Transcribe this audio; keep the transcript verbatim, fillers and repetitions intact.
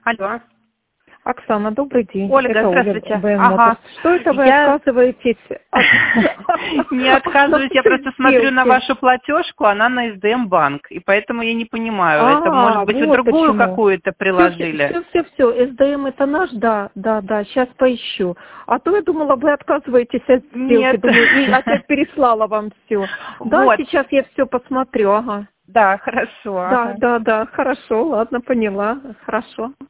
Алло. Оксана, добрый день. Ольга, это здравствуйте. Оля, Ага. Что это вы Я- отказываетесь? Не отказываюсь, я просто смотрю на вашу платежку, она на эс дэ эм банк, и поэтому я не понимаю, это может быть вы другую какую-то приложили. Все, все, все. эс дэ эм это наш, да, да, да. Сейчас поищу. А то я думала, вы отказываетесь от сделки. Нет. Думаю, и опять переслала вам все. Да, Вот. сейчас я все посмотрю. Ага. Да, хорошо. Да, ага. да, да. Хорошо, ладно, поняла. Хорошо.